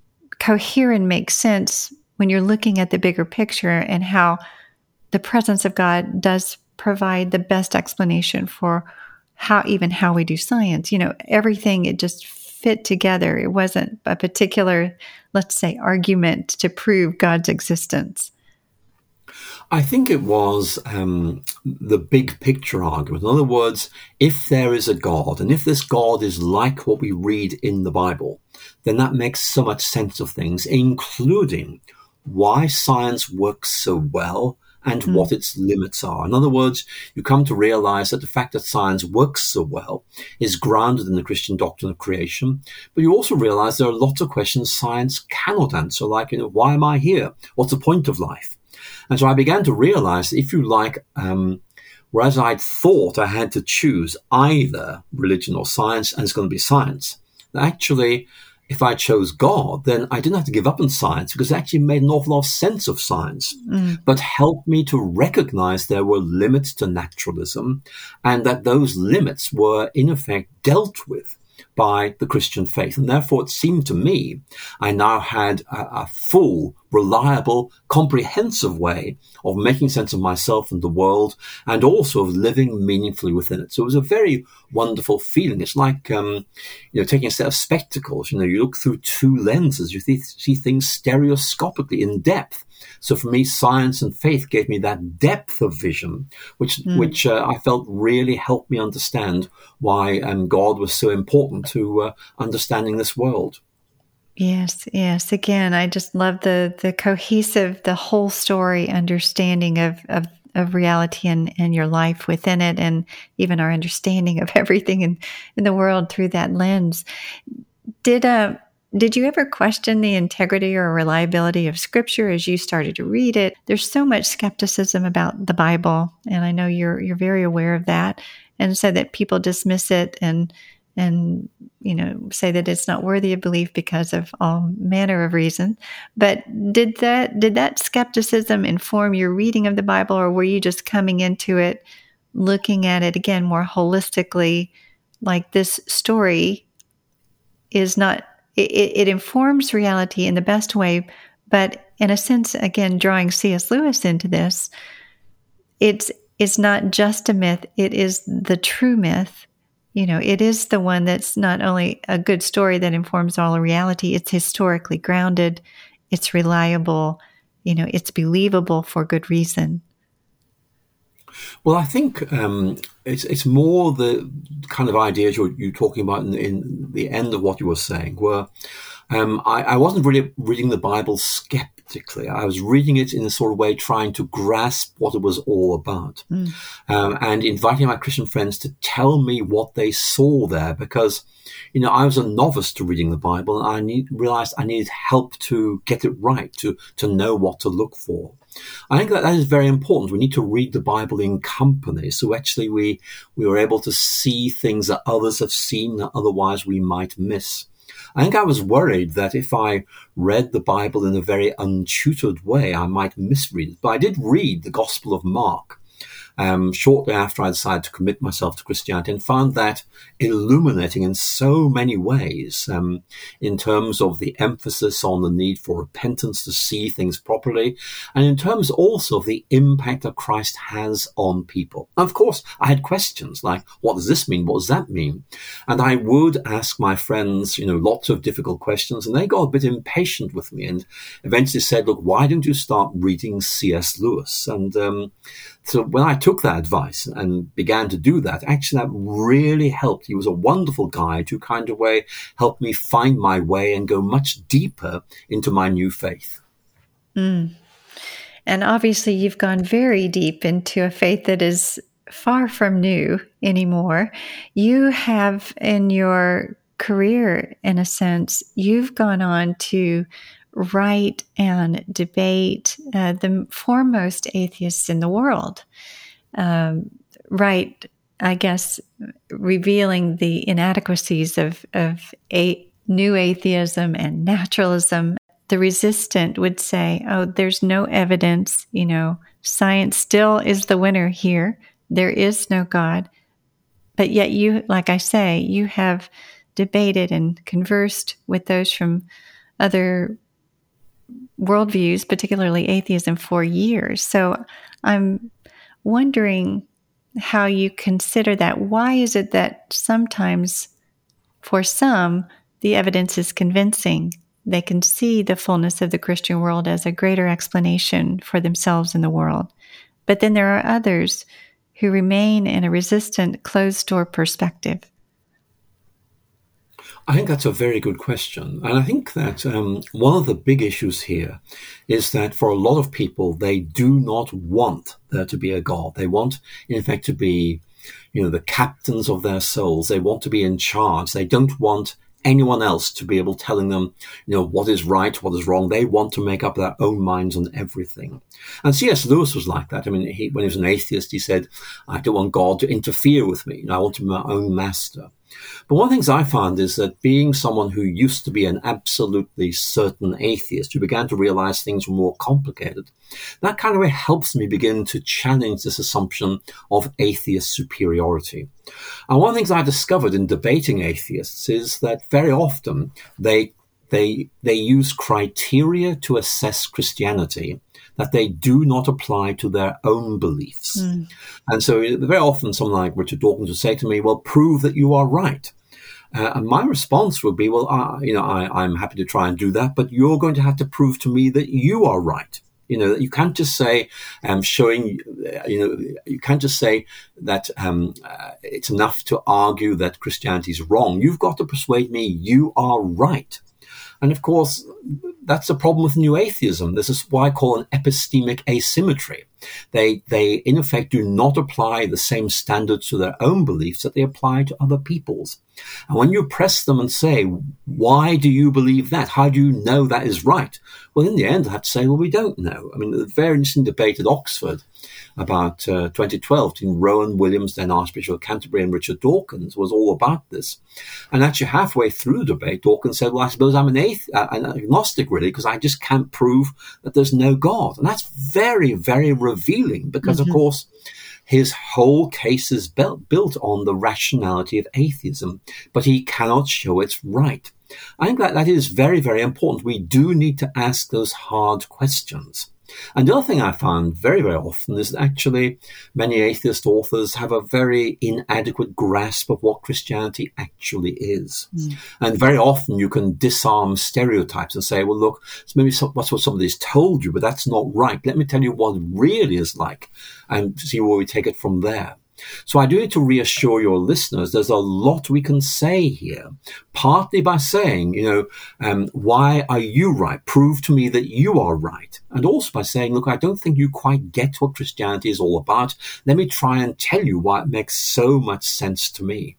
cohere and make sense when you're looking at the bigger picture and how the presence of God does provide the best explanation for how, even how we do science? You know, everything, it just fit together. It wasn't a particular, let's say, argument to prove God's existence. I think it was um, the big picture argument. In other words, if there is a God, and if this God is like what we read in the Bible, then that makes so much sense of things, including why science works so well and Mm. what its limits are. In other words, you come to realize that the fact that science works so well is grounded in the Christian doctrine of creation. But you also realize there are lots of questions science cannot answer, like, you know, why am I here? What's the point of life? And so I began to realize, if you like, um, whereas I'd thought I had to choose either religion or science, and it's going to be science, actually, if I chose God, then I didn't have to give up on science, because it actually made an awful lot of sense of science, mm. but helped me to recognize there were limits to naturalism, and that those limits were, in effect, dealt with by the Christian faith. And therefore, it seemed to me I now had a, a full, reliable, comprehensive way of making sense of myself and the world, and also of living meaningfully within it. So it was a very wonderful feeling. It's like, um, you know, taking a set of spectacles. You know, you look through two lenses, you th- see things stereoscopically in depth. So for me, science and faith gave me that depth of vision, which mm. which uh, I felt really helped me understand why um, God was so important to uh, understanding this world. Yes, yes. Again, I just love the the cohesive, the whole story understanding of of, of reality and, and your life within it, and even our understanding of everything in, in the world through that lens. Did uh Did you ever question the integrity or reliability of Scripture as you started to read it? There's so much skepticism about the Bible, and I know you're you're very aware of that, and so that people dismiss it and and you know say that it's not worthy of belief because of all manner of reason. But did that did that skepticism inform your reading of the Bible, or were you just coming into it looking at it again more holistically, like this story is not It, it informs reality in the best way, but in a sense, again, drawing C S Lewis into this, it's it's not just a myth, it is the true myth. You know, it is the one that's not only a good story that informs all of reality, it's historically grounded, it's reliable, you know, it's believable for good reason. Well, I think um, it's it's more the kind of ideas you're, you're talking about in, in the end of what you were saying, where um, I, I wasn't really reading the Bible skeptically. I was reading it in a sort of way trying to grasp what it was all about, mm. um, and inviting my Christian friends to tell me what they saw there, because, you know, I was a novice to reading the Bible, and I need, realized I needed help to get it right, to to know what to look for. I think that that is very important. We need to read the Bible in company, so actually we we are able to see things that others have seen that otherwise we might miss. I think I was worried that if I read the Bible in a very untutored way, I might misread it. But I did read the Gospel of Mark Um, shortly after I decided to commit myself to Christianity, and found that illuminating in so many ways, um, in terms of the emphasis on the need for repentance to see things properly, and in terms also of the impact that Christ has on people. And of course, I had questions like, what does this mean? What does that mean? And I would ask my friends, you know, lots of difficult questions, and they got a bit impatient with me and eventually said, look, why don't you start reading C S Lewis? And um, so when I took that advice and began to do that, actually that really helped. He was a wonderful guide who kind of way helped me find my way and go much deeper into my new faith. Mm. And obviously you've gone very deep into a faith that is far from new anymore. You have, in your career, in a sense, you've gone on to write and debate uh, the foremost atheists in the world. Um, right, I guess, revealing the inadequacies of, of a, new atheism and naturalism. The resistant would say, oh, there's no evidence, you know, science still is the winner here. There is no God. But yet you, like I say, you have debated and conversed with those from other worldviews, particularly atheism, for years. So I'm wondering how you consider that. Why is it that sometimes, for some, the evidence is convincing? They can see the fullness of the Christian world as a greater explanation for themselves in the world. But then there are others who remain in a resistant, closed-door perspective. I think that's a very good question. And I think that um, one of the big issues here is that for a lot of people, they do not want there to be a God. They want, in fact, to be, you know, the captains of their souls. They want to be in charge. They don't want anyone else to be able telling them, you know, what is right, what is wrong. They want to make up their own minds on everything. And C S Lewis was like that. I mean, he, when he was an atheist, he said, I don't want God to interfere with me. You know, I want to be my own master. But one of the things I found is that being someone who used to be an absolutely certain atheist, who began to realize things were more complicated, that kind of way helps me begin to challenge this assumption of atheist superiority. And one of the things I discovered in debating atheists is that very often they they they use criteria to assess Christianity that they do not apply to their own beliefs. Mm. And so very often someone like Richard Dawkins would say to me, well, prove that you are right. Uh, and my response would be, well, uh, you know, I, I'm happy to try and do that, but you're going to have to prove to me that you are right. You know, you can't just say, um, showing, you know, you can't just say that um, uh, it's enough to argue that Christianity is wrong. You've got to persuade me you are right. And of course, that's the problem with new atheism. This is what I call an epistemic asymmetry. They, they, in effect, do not apply the same standards to their own beliefs that they apply to other people's. And when you press them and say, why do you believe that? How do you know that is right? Well, in the end, I have to say, well, we don't know. I mean, the very interesting debate at Oxford about uh, twenty twelve between Rowan Williams, then Archbishop of Canterbury, and Richard Dawkins was all about this. And actually halfway through the debate, Dawkins said, well, I suppose I'm an, athe- uh, an agnostic, really, because I just can't prove that there's no God. And that's very, very revealing because, mm-hmm. of course, his whole case is built, built on the rationality of atheism, but he cannot show it's right. I think that that is very, very important. We do need to ask those hard questions. And the other thing I found very, very often is that actually many atheist authors have a very inadequate grasp of what Christianity actually is. Mm. And very often you can disarm stereotypes and say, well, look, it's maybe that's what somebody's told you, but that's not right. Let me tell you what it really is like and see where we take it from there. So I do need to reassure your listeners there's a lot we can say here, partly by saying, you know, um, why are you right? Prove to me that you are right. And also by saying, look, I don't think you quite get what Christianity is all about. Let me try and tell you why it makes so much sense to me.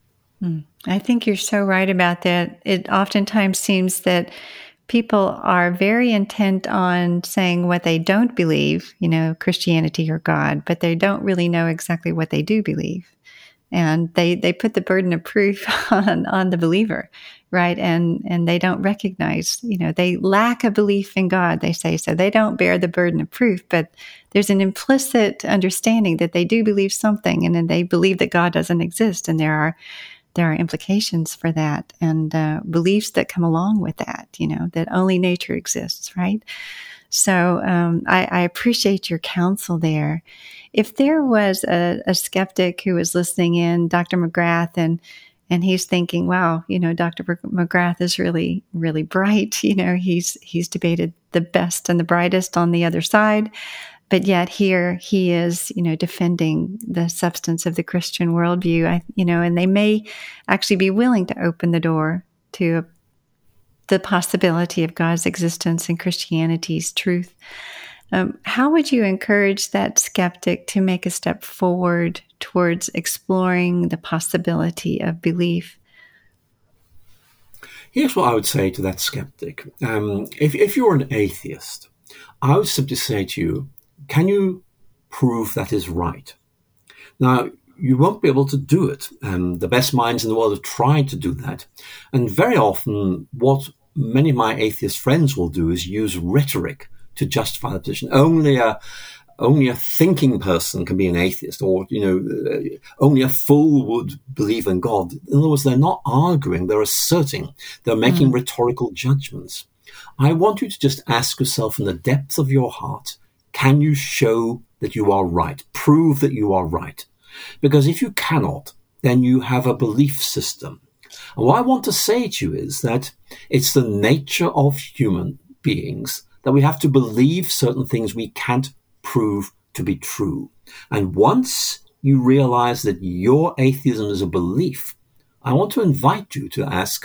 Mm. I think you're so right about that. It oftentimes seems that people are very intent on saying what they don't believe, you know, Christianity or God, but they don't really know exactly what they do believe. And they, they put the burden of proof on, on the believer, right? And, and they don't recognize, you know, they lack a belief in God, they say. So they don't bear the burden of proof, but there's an implicit understanding that they do believe something, and then they believe that God doesn't exist. And there are There are implications for that and uh, beliefs that come along with that, you know, that only nature exists, right? So um, I, I appreciate your counsel there. If there was a, a skeptic who was listening in, Doctor McGrath, and and he's thinking, wow, you know, Doctor McGrath is really, really bright. You know, he's he's debated the best and the brightest on the other side. But yet here he is, you know, defending the substance of the Christian worldview, I, you know, and they may actually be willing to open the door to the possibility of God's existence and Christianity's truth. Um, how would you encourage that skeptic to make a step forward towards exploring the possibility of belief? Here's what I would say to that skeptic. Um, if, if you're an atheist, I would simply say to you, can you prove that is right? Now, you won't be able to do it. And the best minds in the world have tried to do that. And very often, what many of my atheist friends will do is use rhetoric to justify the position. Only a, only a thinking person can be an atheist, or, you know, only a fool would believe in God. In other words, they're not arguing, they're asserting, they're making mm. rhetorical judgments. I want you to just ask yourself in the depths of your heart, can you show that you are right? Prove that you are right. Because if you cannot, then you have a belief system. And what I want to say to you is that it's the nature of human beings that we have to believe certain things we can't prove to be true. And once you realize that your atheism is a belief, I want to invite you to ask,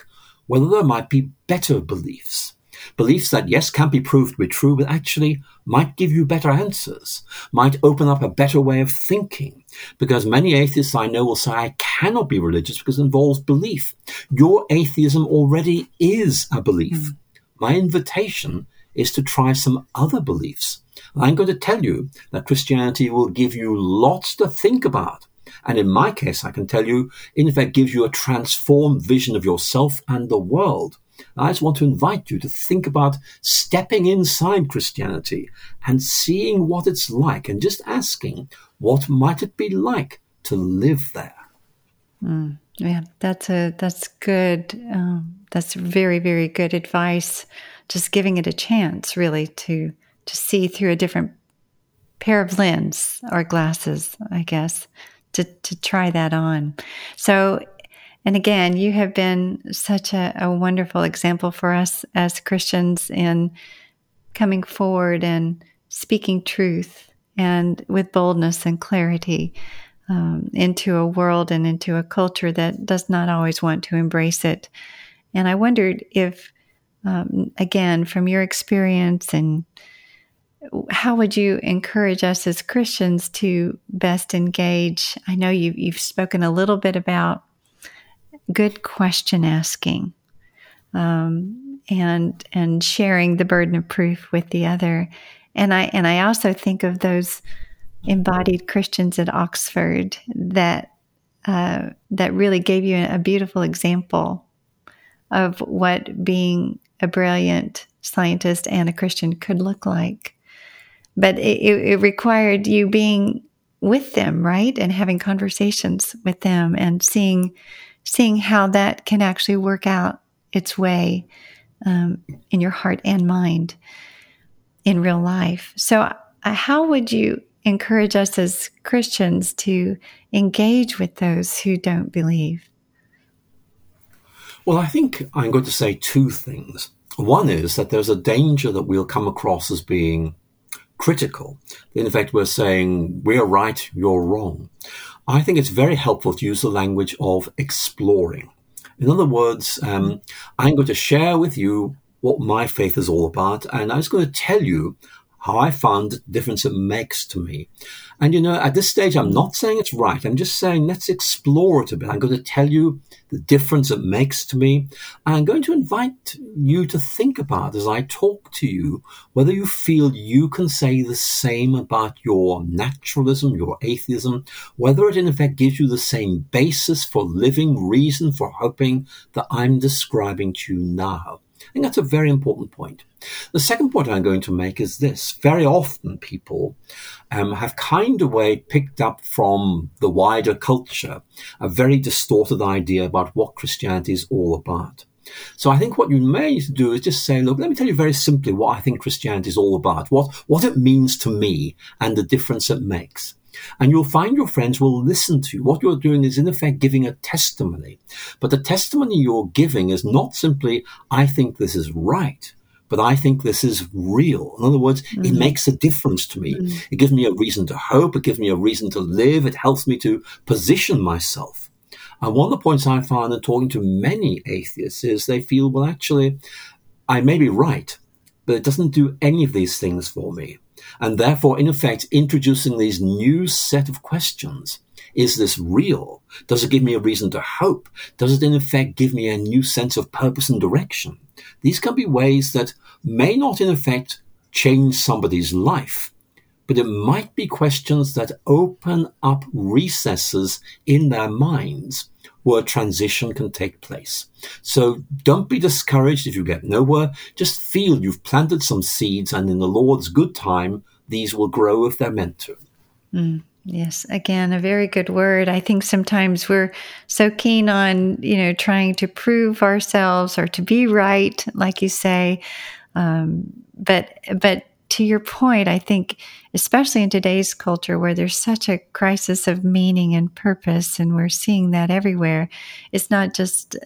whether there might be better beliefs. Beliefs that, yes, can be proved to be true, but actually might give you better answers, might open up a better way of thinking. Because many atheists I know will say, I cannot be religious because it involves belief. Your atheism already is a belief. Mm. My invitation is to try some other beliefs. I'm going to tell you that Christianity will give you lots to think about. And in my case, I can tell you, in fact, gives you a transformed vision of yourself and the world. I just want to invite you to think about stepping inside Christianity and seeing what it's like and just asking, what might it be like to live there? Mm, yeah, that's a that's good. Um, that's very, very good advice. Just giving it a chance, really, to to see through a different pair of lens or glasses, I guess, to to try that on. So. And again, you have been such a, a wonderful example for us as Christians in coming forward and speaking truth and with boldness and clarity um, into a world and into a culture that does not always want to embrace it. And I wondered if, um, again, from your experience, and how would you encourage us as Christians to best engage? I know you, you've spoken a little bit about good question asking, um, and and sharing the burden of proof with the other, and I and I also think of those embodied Christians at Oxford that uh, that really gave you a beautiful example of what being a brilliant scientist and a Christian could look like. But it, it required you being with them, right, and having conversations with them and seeing. seeing how that can actually work out its way um, in your heart and mind in real life. So uh, how would you encourage us as Christians to engage with those who don't believe? Well, I think I'm going to say two things. One is that there's a danger that we'll come across as being critical. In fact, we're saying, we're right, you're wrong. I think it's very helpful to use the language of exploring. In other words, um, I'm going to share with you what my faith is all about, and I'm just going to tell you how I found the difference it makes to me. And, you know, at this stage, I'm not saying it's right. I'm just saying, let's explore it a bit. I'm going to tell you the difference it makes to me. And I'm going to invite you to think about, as I talk to you, whether you feel you can say the same about your naturalism, your atheism, whether it in effect gives you the same basis for living, reason for hoping that I'm describing to you now. I think that's a very important point. The second point I'm going to make is this. Very often people um, have kind of way picked up from the wider culture a very distorted idea about what Christianity is all about. So I think what you may do is just say, look, let me tell you very simply what I think Christianity is all about, what, what it means to me and the difference it makes. And you'll find your friends will listen to you. What you're doing is, in effect, giving a testimony. But the testimony you're giving is not simply, I think this is right, but I think this is real. In other words, mm-hmm. it makes a difference to me. Mm-hmm. It gives me a reason to hope. It gives me a reason to live. It helps me to position myself. And one of the points I found in talking to many atheists is they feel, well, actually, I may be right, but it doesn't do any of these things for me. And therefore, in effect, introducing these new set of questions. Is this real? Does it give me a reason to hope? Does it, in effect, give me a new sense of purpose and direction? These can be ways that may not, in effect, change somebody's life, but it might be questions that open up recesses in their minds where transition can take place. So don't be discouraged if you get nowhere. Just feel you've planted some seeds, and in the Lord's good time, these will grow if they're meant to. Mm, yes, again, a very good word. I think sometimes we're so keen on, you know, trying to prove ourselves or to be right, like you say. Um, but but to your point, I think, especially in today's culture where there's such a crisis of meaning and purpose, and we're seeing that everywhere, it's not just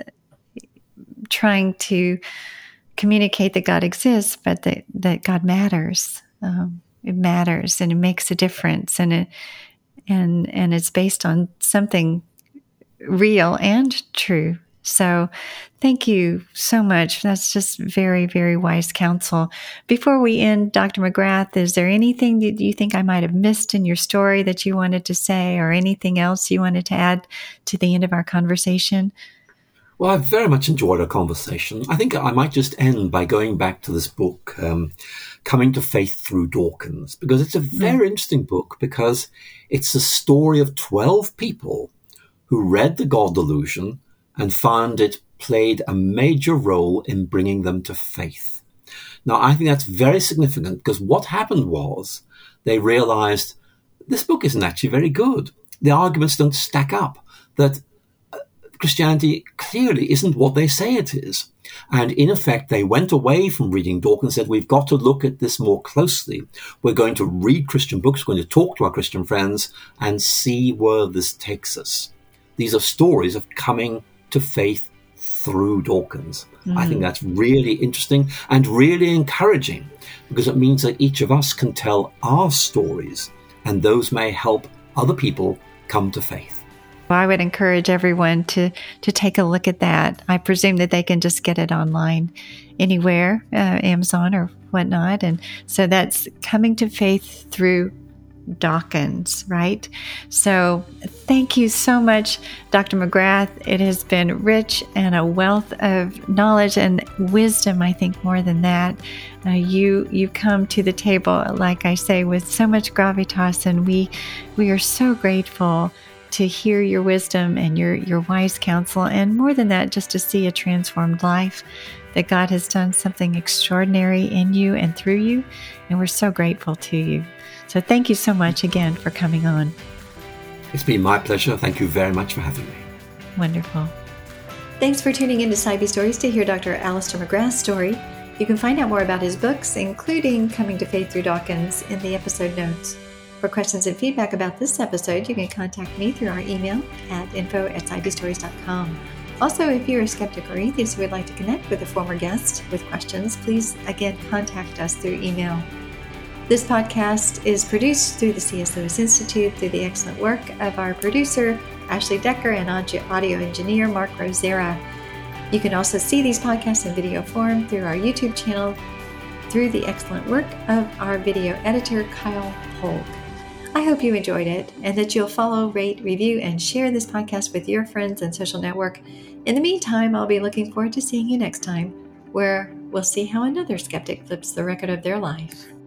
trying to communicate that God exists, but that, that God matters. Um, it matters, and it makes a difference, and it and and it's based on something real and true. So thank you so much. That's just very, very wise counsel. Before we end, Doctor McGrath, is there anything that you think I might have missed in your story that you wanted to say, or anything else you wanted to add to the end of our conversation? Well, I've very much enjoyed our conversation. I think I might just end by going back to this book, um, Coming to Faith Through Dawkins, because it's a very mm. interesting book, because it's a story of twelve people who read The God Delusion and found it played a major role in bringing them to faith. Now, I think that's very significant, because what happened was they realized this book isn't actually very good. The arguments don't stack up, that Christianity clearly isn't what they say it is. And in effect, they went away from reading Dawkins and said, we've got to look at this more closely. We're going to read Christian books, we're going to talk to our Christian friends and see where this takes us. These are stories of coming to faith through Dawkins. Mm. I think that's really interesting and really encouraging, because it means that each of us can tell our stories, and those may help other people come to faith. I would encourage everyone to, to take a look at that. I presume that they can just get it online anywhere, uh, Amazon or whatnot. And so that's Coming to Faith Through Dawkins, right? So thank you so much, Doctor McGrath. It has been rich and a wealth of knowledge and wisdom, I think, more than that. Uh, you you come to the table, like I say, with so much gravitas, and we we are so grateful to hear your wisdom and your, your wise counsel, and more than that, just to see a transformed life, that God has done something extraordinary in you and through you, and we're so grateful to you. So thank you so much again for coming on. It's been my pleasure. Thank you very much for having me. Wonderful. Thanks for tuning in to Sci B Stories to hear Doctor Alister McGrath's story. You can find out more about his books, including Coming to Faith Through Dawkins, in the episode notes. For questions and feedback about this episode, you can contact me through our email at info at sci b stories dot com. Also, if you're a skeptic or atheist who would like to connect with a former guest with questions, please again contact us through email. This podcast is produced through the C S. Lewis Institute through the excellent work of our producer, Ashley Decker, and audio engineer, Mark Rosera. You can also see these podcasts in video form through our YouTube channel through the excellent work of our video editor, Kyle Polk. I hope you enjoyed it, and that you'll follow, rate, review, and share this podcast with your friends and social network. In the meantime, I'll be looking forward to seeing you next time, where we'll see how another skeptic flips the record of their life.